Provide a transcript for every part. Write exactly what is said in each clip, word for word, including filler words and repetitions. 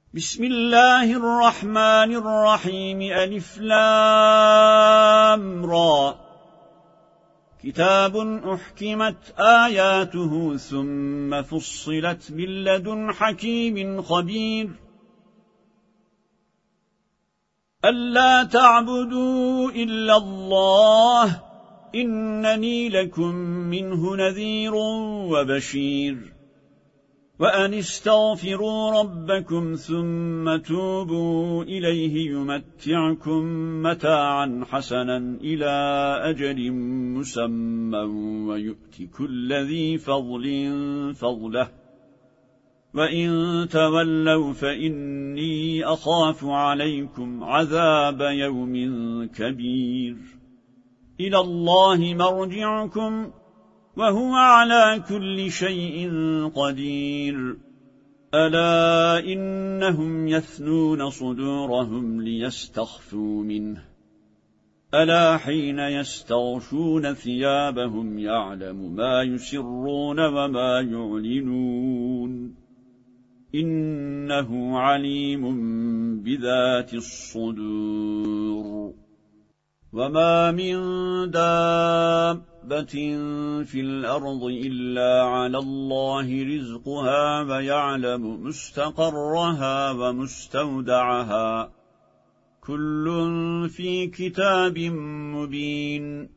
بسم الله الرحمن الرحيم ألف لام را كتاب أحكمت آياته ثم فصلت من لدن حكيم خبير ألا تعبدوا إلا الله إنني لكم منه نذير وبشير وأن استغفروا ربكم ثم توبوا إليه يمتعكم متاعا حسنا إلى أجل مسمى ويؤتي كل ذي فضل فضله وإن تولوا فإني أخاف عليكم عذاب يوم كبير إلى الله مرجعكم وهو على كل شيء قدير ألا إنهم يثنون صدورهم ليستخفوا منه ألا حين يستغشون ثيابهم يعلم ما يسرون وما يعلنون إنه عليم بذات الصدور وما من دابة في الأرض إلا على الله رزقها ويعلم مستقرها ومستودعها كل في كتاب مبين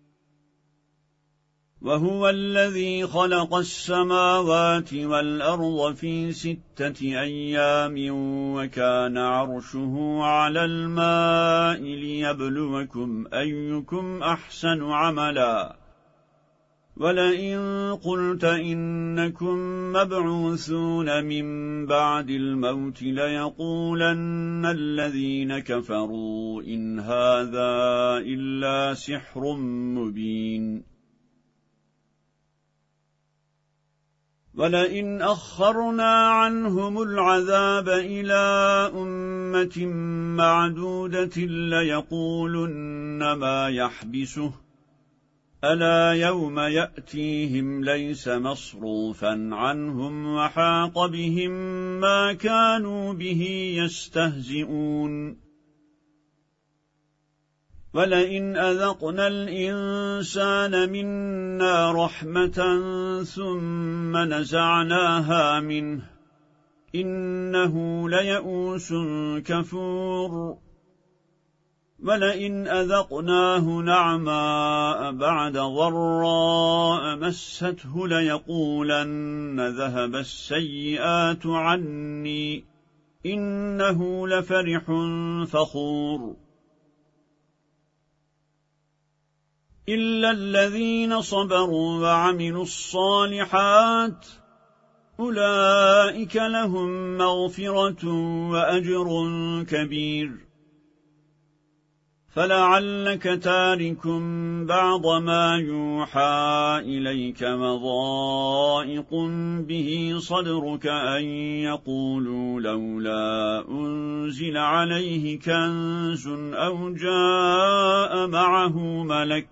وهو الذي خلق السماوات والأرض في ستة أيام وكان عرشه على الماء ليبلوكم أيكم أحسن عملا ولئن قلت إنكم مبعوثون من بعد الموت ليقولن الذين كفروا إن هذا إلا سحر مبين ولئن أخرنا عنهم العذاب إلى أمة معدودة ليقولن ما يحبسه ألا يوم يأتيهم ليس مصروفا عنهم وحاق بهم ما كانوا به يستهزئون ولئن أذقنا الإنسان منا رحمة ثم نزعناها منه إنه ليئوس كفور ولئن أذقناه نعماء بعد ضراء مسته ليقولن ذهب السيئات عني إنه لفرح فخور إلا الذين صبروا وعملوا الصالحات أولئك لهم مغفرة وأجر كبير فلعلك تارك بعض ما يوحى إليك مضائق به صدرك أن يقولوا لولا أنزل عليه كنز أو جاء معه ملك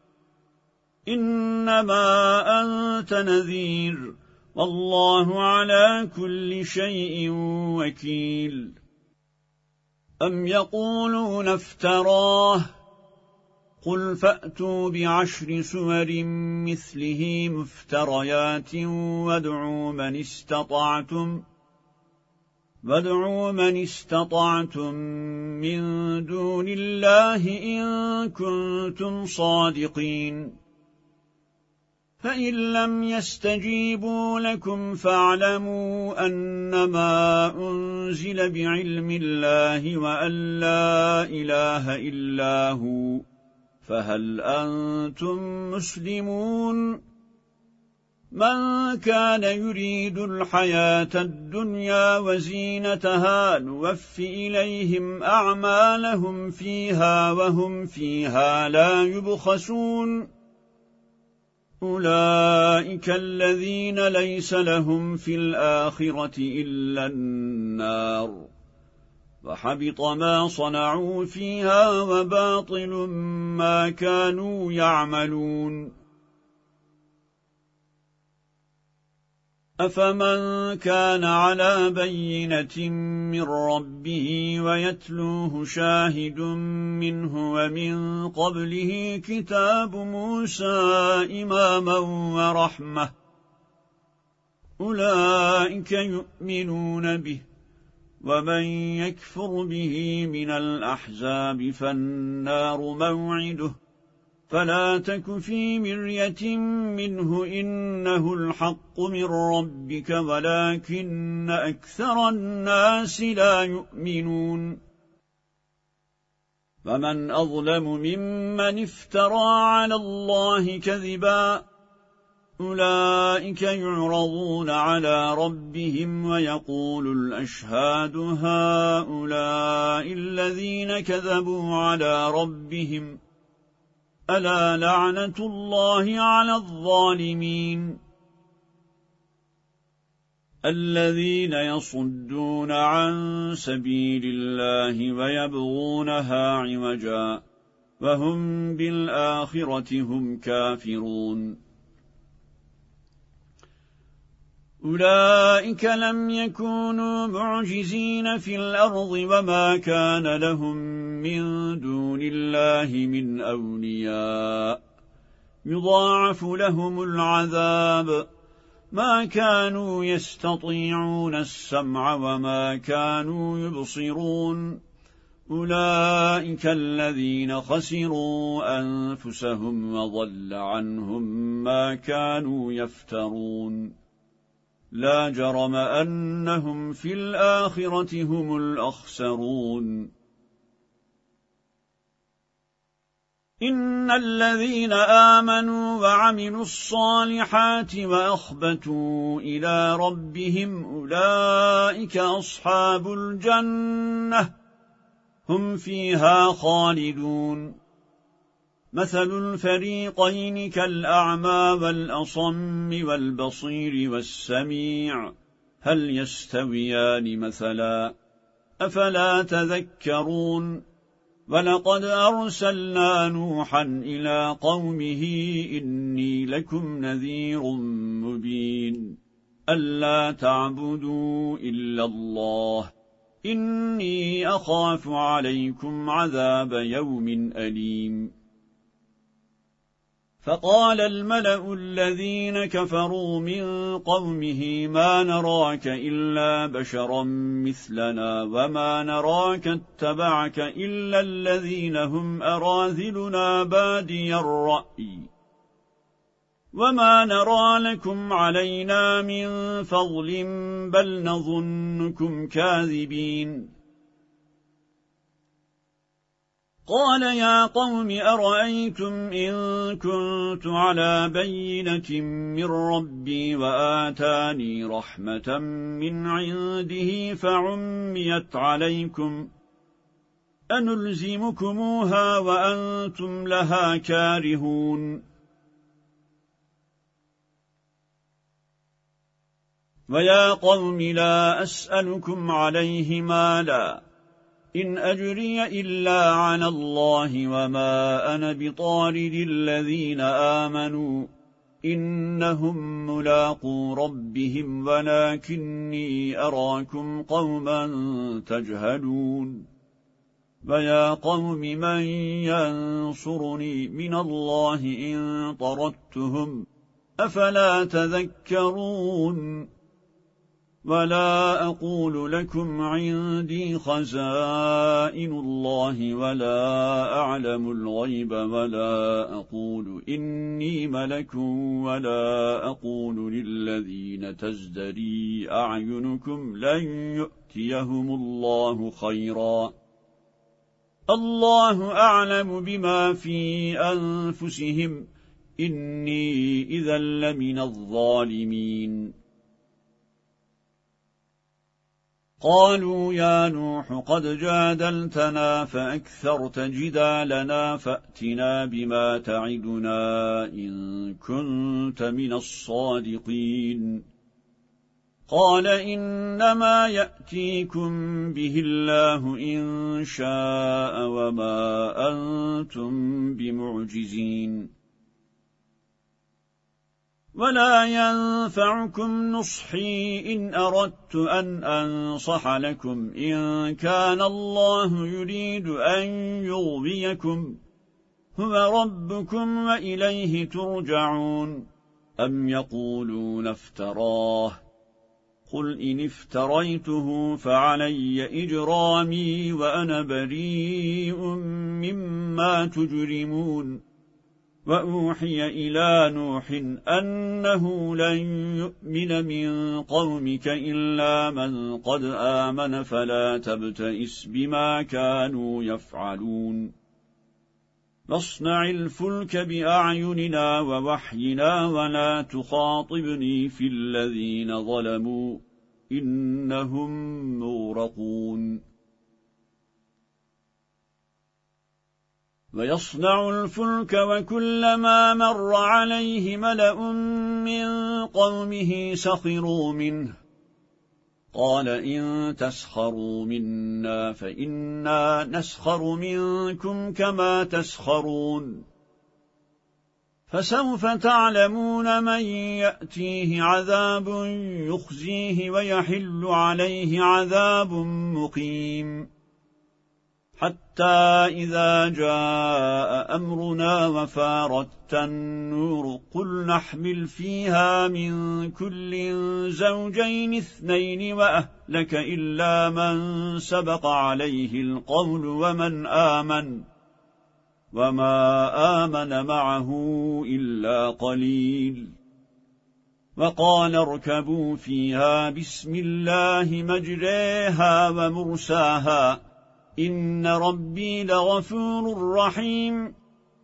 إنما أنت نذير والله على كل شيء وكيل أم يقولون افتراه قل فأتوا بعشر سور مثله مفتريات وادعوا من استطعتم وادعوا من استطعتم من دون الله إن كنتم صادقين فإن لم يستجيبوا لكم فاعلموا أنما أنزل بعلم الله وأن لا إله إلا هو فهل أنتم مسلمون من كان يريد الحياة الدنيا وزينتها نوف إليهم أعمالهم فيها وهم فيها لا يبخسون أولئك الذين ليس لهم في الآخرة إلا النار وحبط ما صنعوا فيها وباطل ما كانوا يعملون أفمن كان على بينة من ربه ويتلوه شاهد منه ومن قبله كتاب موسى إماما ورحمة أولئك يؤمنون به ومن يكفر به من الأحزاب فالنار موعده فلا تك في مرية منه إنه الحق من ربك ولكن أكثر الناس لا يؤمنون فمن أظلم ممن افترى على الله كذبا أولئك يعرضون على ربهم ويقول الأشهاد هؤلاء الذين كذبوا على ربهم ألا لعنة الله على الظالمين الذين يصدون عن سبيل الله ويبغونها عوجا وهم بالآخرة هم كافرون أولئك لم يكونوا معجزين في الأرض وما كان لهم من دون الله من أولياء يضاعف لهم العذاب ما كانوا يستطيعون السمع وما كانوا يبصرون أولئك الذين خسروا أنفسهم وضل عنهم ما كانوا يفترون لا جرم أنهم في الآخرة هم الأخسرون إن الذين آمنوا وعملوا الصالحات وأخبتوا إلى ربهم أولئك أصحاب الجنة هم فيها خالدون مثل الفريقين كالأعمى والأصم والبصير والسميع هل يستويان مثلا أفلا تذكرون ولقد أرسلنا نوحا إلى قومه إني لكم نذير مبين ألا تعبدوا إلا الله إني أخاف عليكم عذاب يوم أليم فقال الملأ الذين كفروا من قومه ما نراك إلا بشرا مثلنا وما نراك اتبعك إلا الذين هم أراذلنا بادي الرأي وما نرى لكم علينا من فضل بل نظنكم كاذبين قال يا قوم أرأيتم إن كنت على بينة من ربي وآتاني رحمة من عنده فعميت عليكم أنلزمكموها وأنتم لها كارهون ويا قوم لا أسألكم عليه مالا إن أجري إلا على الله وما أنا بطارد الذين آمنوا إنهم ملاقو ربهم ولكني أراكم قوما تجهلون ويا قوم من ينصرني من الله إن طردتهم أفلا تذكرون ولا أقول لكم عندي خزائن الله ولا أعلم الغيب ولا أقول إني ملك ولا أقول للذين تزدري أعينكم لن يؤتيهم الله خيرا الله أعلم بما في أنفسهم إني إذا لمن الظالمين قالوا يا نوح قد جادلتنا فأكثرت جدالنا فأتنا بما تعدنا إن كنت من الصادقين قال إنما يأتيكم به الله إن شاء وما أنتم بمعجزين ولا ينفعكم نصحي إن أردت أن أنصح لكم إن كان الله يريد أن يغويكم هو ربكم وإليه ترجعون أم يقولون افتراه قل إن افتريته فعلي إجرامي وأنا بريء مما تجرمون وأوحي إلى نوح أنه لن يؤمن من قومك إلا من قد آمن فلا تبتئس بما كانوا يفعلون واصنع الفلك بأعيننا ووحينا ولا تخاطبني في الذين ظلموا إنهم مغرقون ويصنع الفلك وكلما مر عليه ملأ من قومه سخروا منه قال إن تسخروا منا فإنا نسخر منكم كما تسخرون فسوف تعلمون من يأتيه عذاب يخزيه ويحل عليه عذاب مقيم حتى إذا جاء أمرنا وفارت النور قل نحمل فيها من كل زوجين اثنين وأهلك إلا من سبق عليه القول ومن آمن وما آمن معه إلا قليل وقال اركبوا فيها بسم الله مجريها ومرساها إن ربي لغفور رحيم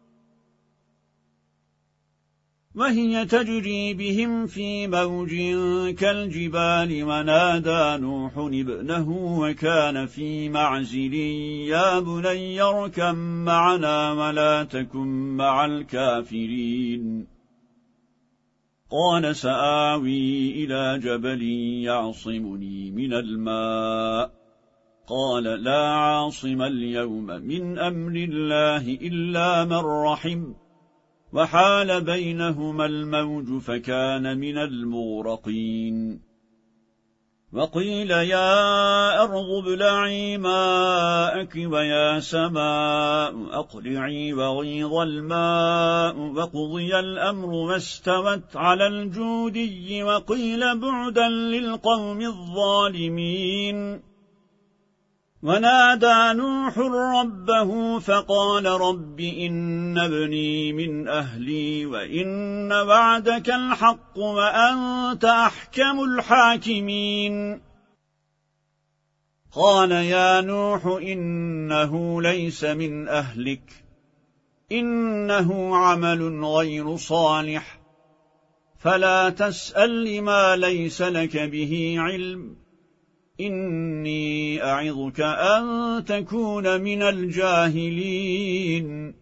وهي تجري بهم في موج كالجبال ونادى نوح ابنه وكان في معزل يا بني اركب معنا ولا تكن مع الكافرين قال سآوي إلى جبل يعصمني من الماء قال لا عاصم اليوم من أمر الله إلا من رحم وحال بينهما الموج فكان من المغرقين وقيل يا أرض ابلعي ماءك ويا سماء أقلعي وغيض الماء وقضي الأمر واستوت على الجودي وقيل بعدا للقوم الظالمين ونادى نوح ربه فقال رب إن ابني من أهلي وإن وعدك الحق وأنت أحكم الحاكمين قال يا نوح إنه ليس من أهلك إنه عمل غير صالح فلا تسأل لما ليس لك به علم إني أعظك أن تكون من الجاهلين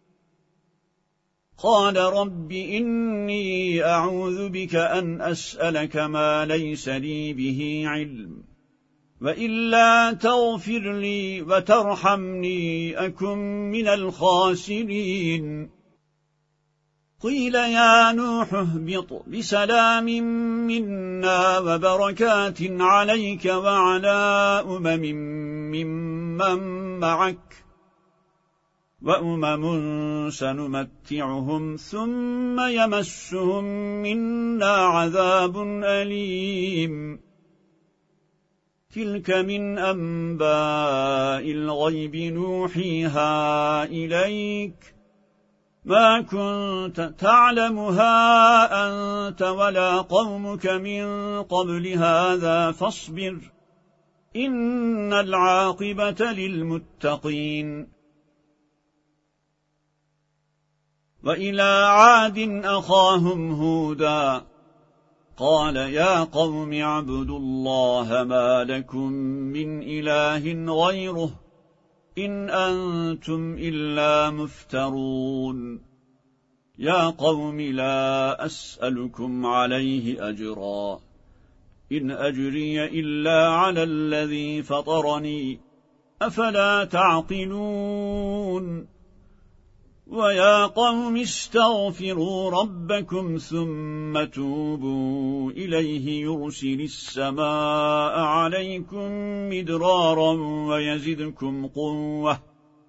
قال رب إني أعوذ بك أن أسألك ما ليس لي به علم وإلا تغفر لي وترحمني أكن من الخاسرين قيل يا نوح اهبط بسلام منا وبركات عليك وعلى أمم ممن معك وأمم سنمتعهم ثم يمسهم منا عذاب أليم تلك من أنباء الغيب نوحيها إليك ما كنت تعلمها أنت ولا قومك من قبل هذا فاصبر إن العاقبة للمتقين وإلى عاد أخاهم هودا قال يا قوم اعبدوا الله ما لكم من إله غيره إن أنتم إلا مفترون يا قوم لا أسألكم عليه أجرا إن أجري إلا على الذي فطرني أفلا تعقلون ويا قوم استغفروا ربكم ثم توبوا إليه يرسل السماء عليكم مدرارا ويزدكم قوة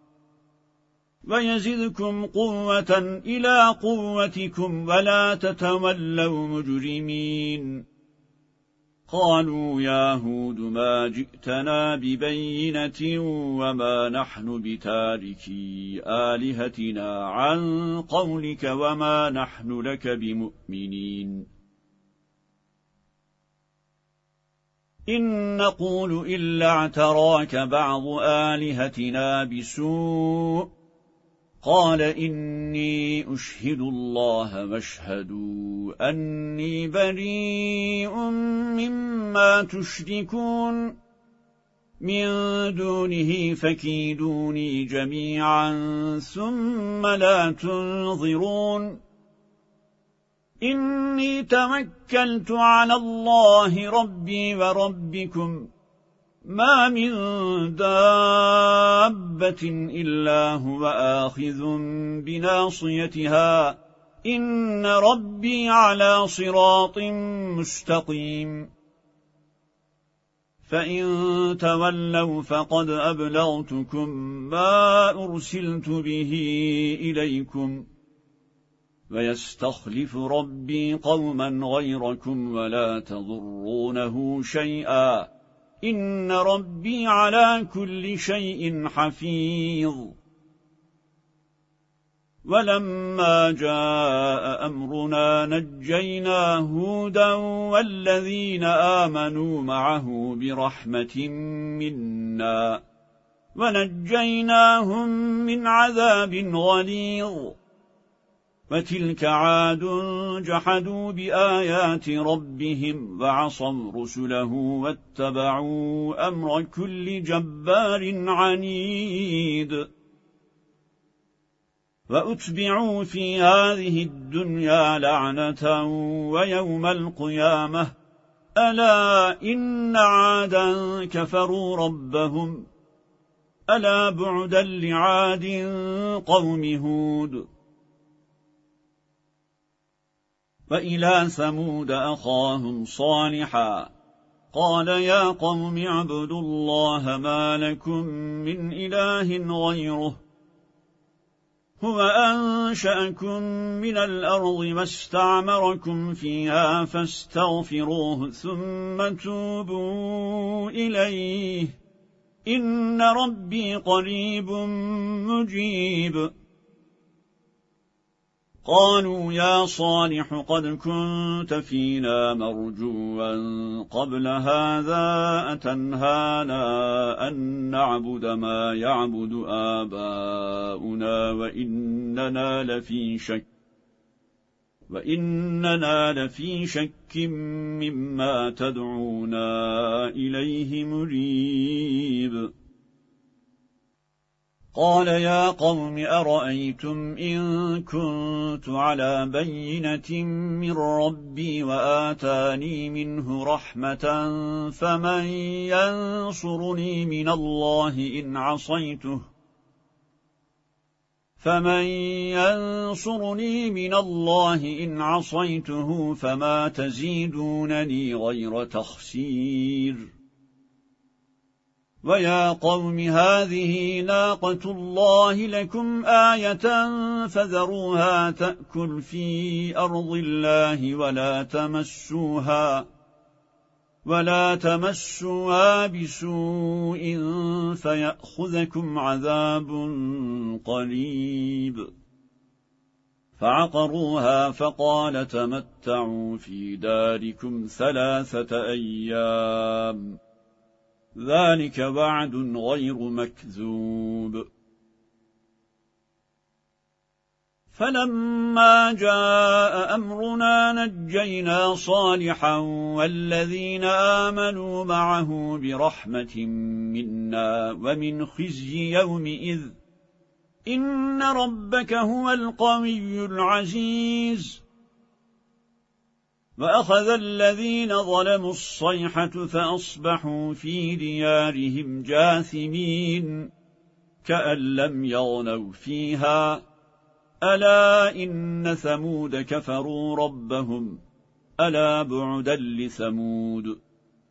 ويزدكم قوة إلى قوتكم ولا تتولوا مجرمين قالوا يا هود ما جئتنا ببينة وما نحن بتاركي آلهتنا عن قولك وما نحن لك بمؤمنين إن نقول إلا اعتراك بعض آلهتنا بسوء قال إني أشهد الله واشهدوا أني بريء مما تشركون من دونه فكيدوني جميعا ثم لا تنظرون إني توكلت على الله ربي وربكم ما من دابة إلا هو آخذ بناصيتها إن ربي على صراط مستقيم فإن تولوا فقد أبلغتكم ما أرسلت به إليكم ويستخلف ربي قوما غيركم ولا تضرونه شيئا إن ربي على كل شيء حفيظ ولما جاء أمرنا نجينا هودا والذين آمنوا معه برحمة منا ونجيناهم من عذاب غليظ وتلك عاد جحدوا بآيات ربهم وعصوا رسله واتبعوا أمر كل جبار عنيد وأتبعوا في هذه الدنيا لعنة ويوم القيامة ألا إن عادا كفروا ربهم ألا بعدا لعاد قوم هود وإلى ثمود أخاهم صالحا قال يا قوم اعبدوا الله ما لكم من إله غيره هو أنشأكم من الأرض واستعمركم فيها فاستغفروه ثم توبوا إليه إن ربي قريب مجيب قالوا يا صالح قد كنت فينا مرجوا قبل هذا أتنهانا أن نعبد ما يعبد آباؤنا وإننا لفي شك وإننا لفي شك مما تدعونا إليه مريب قال يا قوم أرأيتم إن كنت على بينة من ربي وآتاني منه رحمة فمن ينصرني من الله إن عصيته فمن ينصرني من الله إن عصيته فما تزيدونني غير تخسير ويا قوم هذه ناقة الله لكم آية فذروها تأكل في أرض الله ولا تمسوها ولا تمسوها بسوء فيأخذكم عذاب قريب فعقروها فقال تمتعوا في داركم ثلاثة أيام ذلك وعد غير مكذوب فلما جاء أمرنا نجينا صالحا والذين آمنوا معه برحمة منا ومن خزي يومئذ إن ربك هو القوي العزيز وأخذ الذين ظلموا الصيحة فأصبحوا في ديارهم جاثمين كأن لم يغنوا فيها ألا إن ثمود كفروا ربهم ألا بعدا لثمود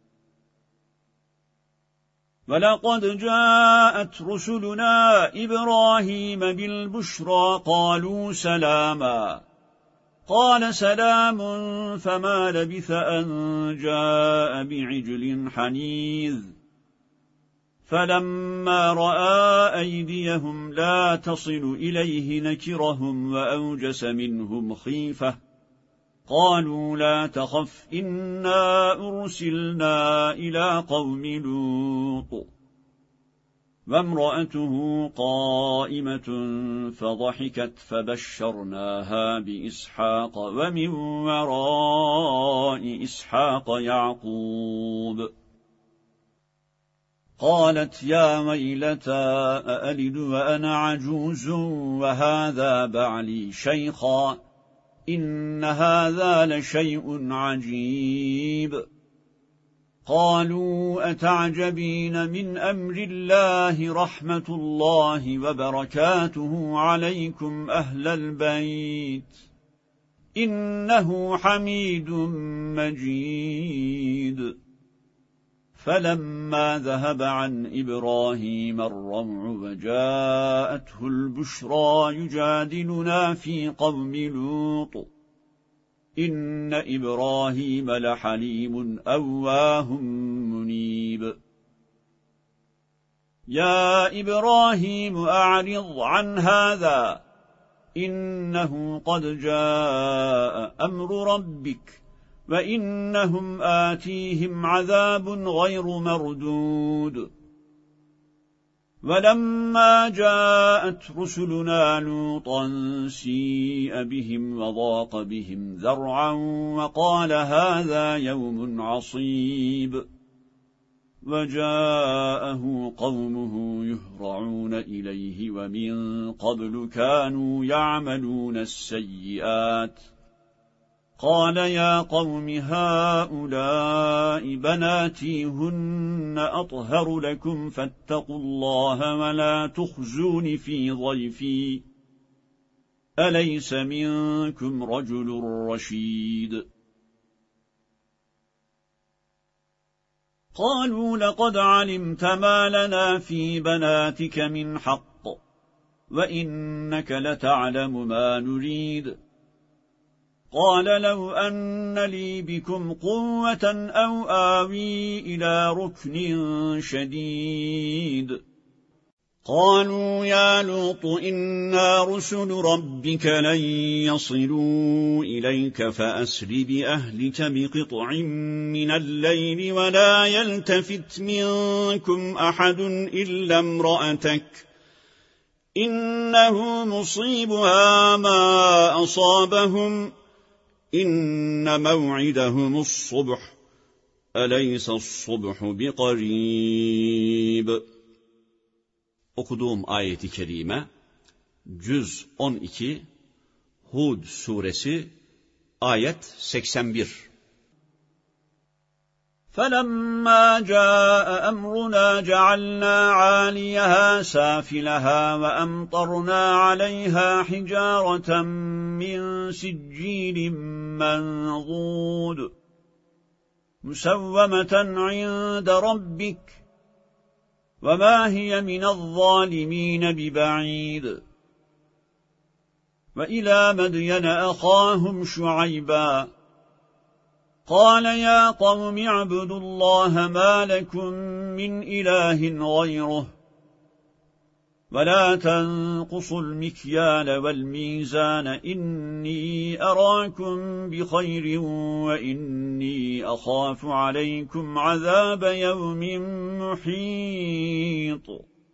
ولقد جاءت رسلنا إبراهيم بالبشرى قالوا سلاما قال سلام فما لبث أن جاء بعجل حنيذ فلما رأى أيديهم لا تصل إليه نكرهم وأوجس منهم خيفة قالوا لا تخف إنا أرسلنا إلى قوم لوط وامرأته قائمة فضحكت فبشرناها بإسحاق ومن وراء إسحاق يعقوب قالت يا ويلتى أألد وأنا عجوز وهذا بعلي شيخا إن هذا لشيء عجيب قالوا أتعجبين من أمر الله رحمة الله وبركاته عليكم أهل البيت إنه حميد مجيد فلما ذهب عن إبراهيم الروع وجاءته البشرى يجادلنا في قوم لوط إن إبراهيم لحليم أواه منيب يا إبراهيم أعرض عن هذا إنه قد جاء أمر ربك وإنهم آتيهم عذاب غير مردود ولما جاءت رسلنا لوطا سيء بهم وضاق بهم ذرعا وقال هذا يوم عصيب وجاءه قومه يهرعون إليه ومن قبل كانوا يعملون السيئات قال يا قوم هؤلاء بناتي هن أطهر لكم فاتقوا الله ولا تخزون في ضيفي أليس منكم رجل رشيد قالوا لقد علمت ما لنا في بناتك من حق وإنك لتعلم ما نريد قال لو أن لي بكم قوة أو آوي إلى ركن شديد قالوا يا لوط إنا رسل ربك لن يصلوا إليك فأسر بأهلك بقطع من الليل ولا يلتفت منكم أحد إلا امرأتك إنه مصيبها ما أصابهم إن موعدهم الصبح أليس الصبح بقريب. Okuduğum ayeti kerime Cüz on iki Hud suresi ayet seksen bir. فَلَمَّا جَاءَ أَمْرُنَا جَعَلْنَا عَالِيَهَا سَافِلَهَا وَأَمْطَرْنَا عَلَيْهَا حِجَارَةً مِّن سِجِّيلٍ مَّنضُودٍ مُّسَوَّمَةً عِندَ رَبِّكَ وَمَا هِيَ مِنَ الظَّالِمِينَ بِبَعِيدٍ. وَإِلَى مَدْيَنَ أَخَاهُمْ شُعَيْبًا قال يا قوم اعبدوا الله ما لكم من إله غيره ولا تنقصوا المكيال والميزان إني أراكم بخير وإني أخاف عليكم عذاب يوم محيط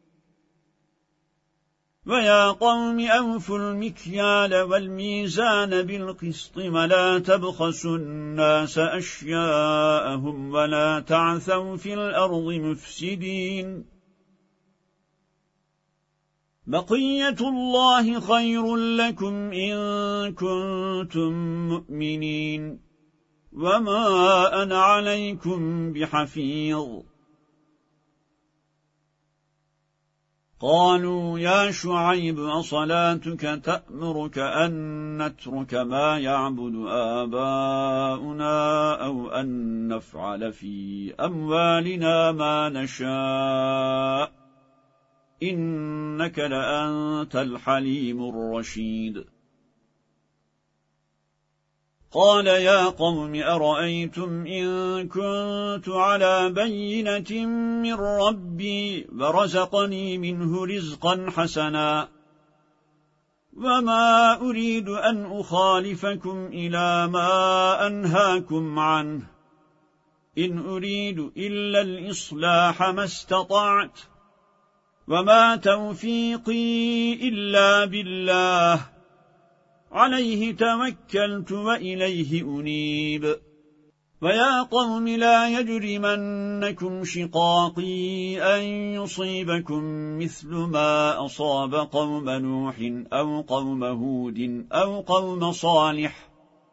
ويا قوم أوفوا المكيال والميزان بالقسط ولا تبخسوا الناس أشياءهم ولا تعثوا في الأرض مفسدين بقية الله خير لكم إن كنتم مؤمنين وما أنا عليكم بحفيظ. قالوا يا شعيب أصلاتك تأمرك أن نترك ما يعبد آباؤنا أو أن نفعل في أموالنا ما نشاء إنك لأنت الحليم الرشيد قال يا قوم أرأيتم إن كنت على بينة من ربي ورزقني منه رزقا حسنا وما أريد أن أخالفكم إلى ما أنهاكم عنه إن أريد إلا الإصلاح ما استطعت وما توفيقي إلا بالله عليه توكلت وإليه أنيب ويا قوم لا يجرمنكم شقاقي أن يصيبكم مثل ما أصاب قوم نوح أو قوم هود أو قوم صالح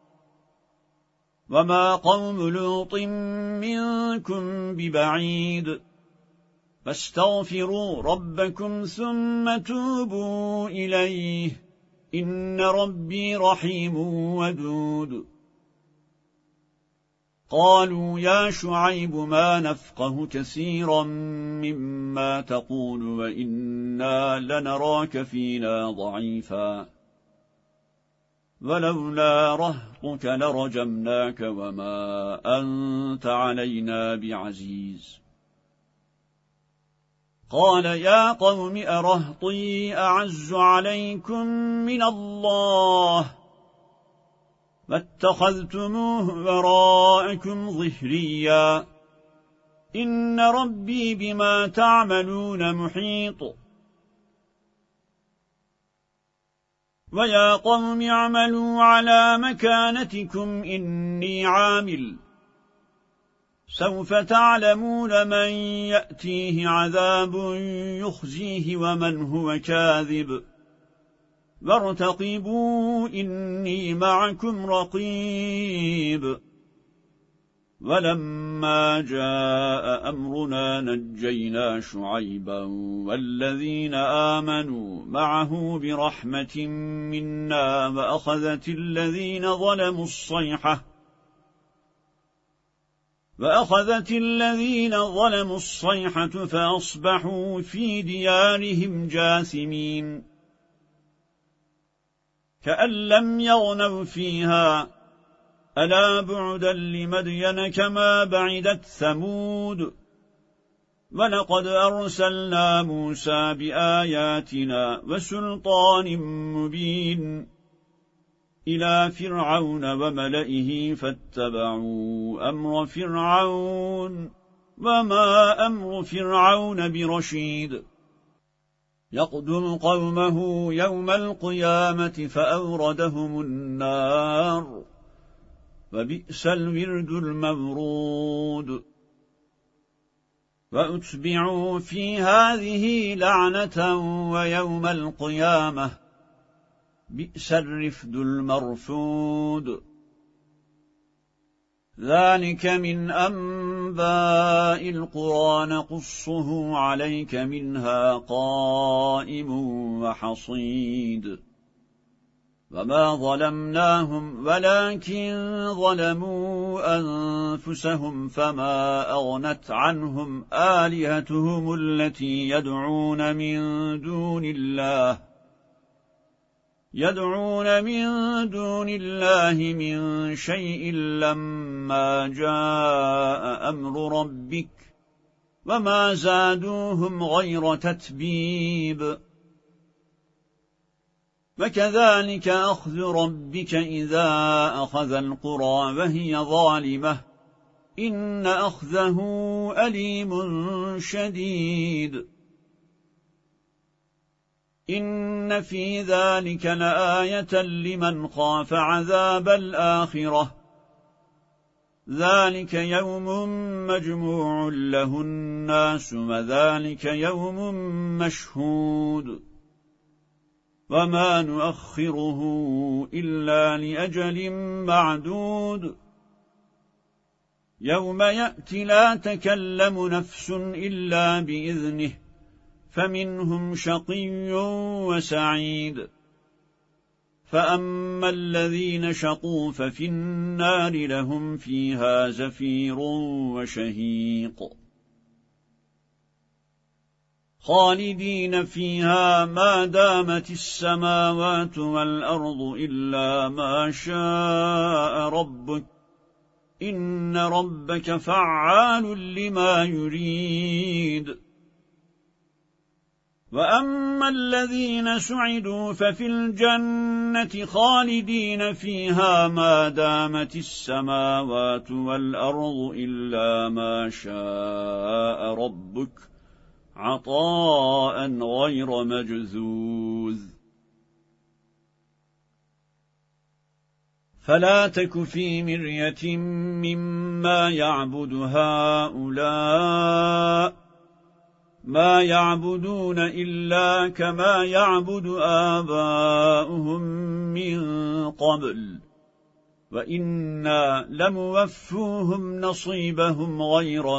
وما قوم لوط منكم ببعيد فاستغفروا ربكم ثم توبوا إليه إن ربي رحيم ودود قالوا يا شعيب ما نفقه كثيرا مما تقول وإنا لنراك فينا ضعيفا ولولا رهطك لرجمناك وما أنت علينا بعزيز قال يا قوم أرهطي أعز عليكم من الله فاتخذتموه وراءكم ظهريا إن ربي بما تعملون محيط ويا قوم اعملوا على مكانتكم إني عامل سوف تعلمون من يأتيه عذاب يخزيه ومن هو كاذب وارتقبوا إني معكم رقيب ولما جاء أمرنا نجينا شعيبا والذين آمنوا معه برحمة منا وأخذت الذين ظلموا الصيحة وأخذت الذين ظلموا الصيحة فأصبحوا في ديارهم جاثمين كأن لم يغنوا فيها ألا بعدا لمدين كما بعدت ثمود ولقد أرسلنا موسى بآياتنا وسلطان مبين إلى فرعون وملئه فاتبعوا أمر فرعون وما أمر فرعون برشيد يقدم قومه يوم القيامة فأوردهم النار وبئس الورد المورود وأتبعوا في هذه لعنة ويوم القيامة بئس الرفد المرفود ذلك من أنباء القرى نقصه عليك منها قائم وحصيد وما ظلمناهم ولكن ظلموا أنفسهم فما أغنت عنهم آلهتهم التي يدعون من دون الله يدعون من دون الله من شيء لما جاء أمر ربك وما زادوهم غير تتبيب وكذلك أخذ ربك إذا أخذ القرى وهي ظالمة إن أخذه أليم شديد إن في ذلك لآية لمن خاف عذاب الآخرة ذلك يوم مجموع له الناس وذلك يوم مشهود وما نؤخره إلا لأجل معدود يوم يأتي لا تكلم نفس إلا بإذنه فمنهم شقي وسعيد فأما الذين شقوا ففي النار لهم فيها زفير وشهيق خالدين فيها ما دامت السماوات والأرض إلا ما شاء ربك إن ربك فعال لما يريد وأما الذين سعدوا ففي الجنة خالدين فيها ما دامت السماوات والأرض إلا ما شاء ربك عطاء غير مجذوذ فلا تك في مرية مما يعبد هؤلاء ما يعبدون إلا كما يعبد آباؤهم من قبل وإنا لموفوهم نصيبهم غير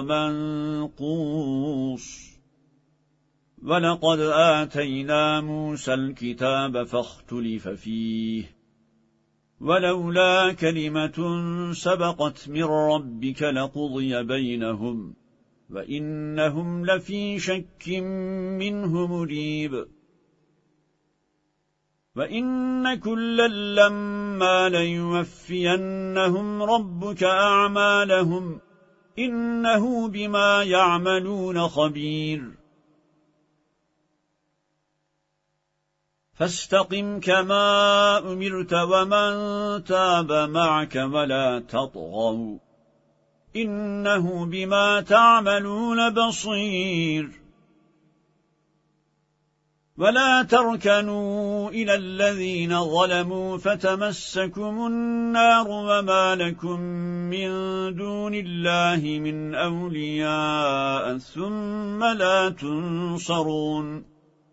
منقوص ولقد آتينا موسى الكتاب فاختلف فيه ولولا كلمة سبقت من ربك لقضي بينهم وإنهم لفي شك منه مريب وإن كلا لما ليوفينهم ربك أعمالهم إنه بما يعملون خبير فاستقم كما أمرت ومن تاب معك ولا تطغوا إنه بما تعملون بصير ولا تركنوا إلى الذين ظلموا فتمسكم النار وما لكم من دون الله من أولياء ثم لا تنصرون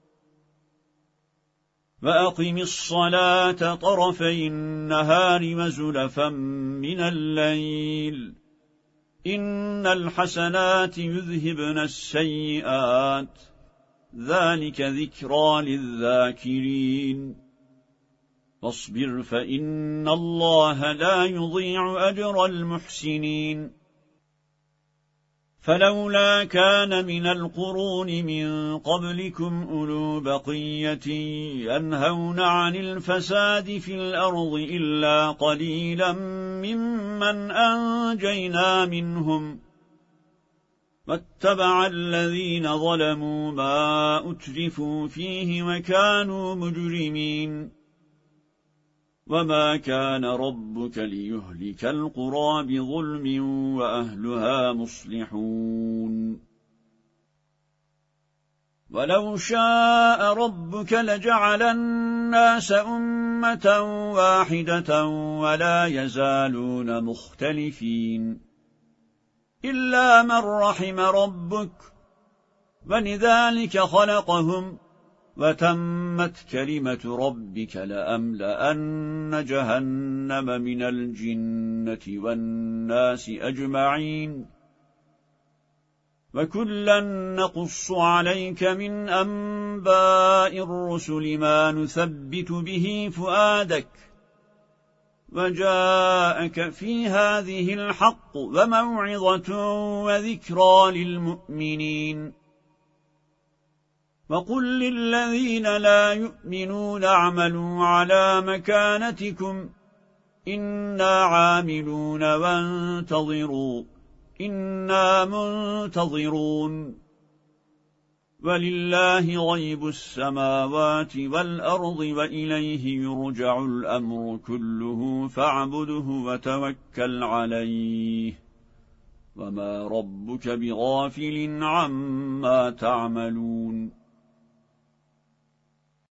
وأقم الصلاة طرفي النهار وزلفا من الليل إن الحسنات يذهبن السيئات ذلك ذكرى للذاكرين واصبر فإن الله لا يضيع أجر المحسنين فلولا كان من القرون من قبلكم أولو بقية ينهون عن الفساد في الأرض إلا قليلا ممن أنجينا منهم واتبع الذين ظلموا ما أترفوا فيه وكانوا مجرمين وما كان ربك ليهلك القرى بظلم وأهلها مصلحون ولو شاء ربك لجعل الناس أمة واحدة ولا يزالون مختلفين إلا من رحم ربك ولذلك خلقهم وتمت كلمة ربك لأملأن جهنم من الجنة والناس أجمعين وكلا نقص عليك من أنباء الرسل ما نثبت به فؤادك وجاءك في هذه الحق وموعظة وذكرى للمؤمنين وقل للذين لا يؤمنون اعملوا على مكانتكم إنا عاملون وانتظروا إنا منتظرون ولله غيب السماوات والأرض وإليه يرجع الأمر كله فاعبده وتوكل عليه وما ربك بغافل عما تعملون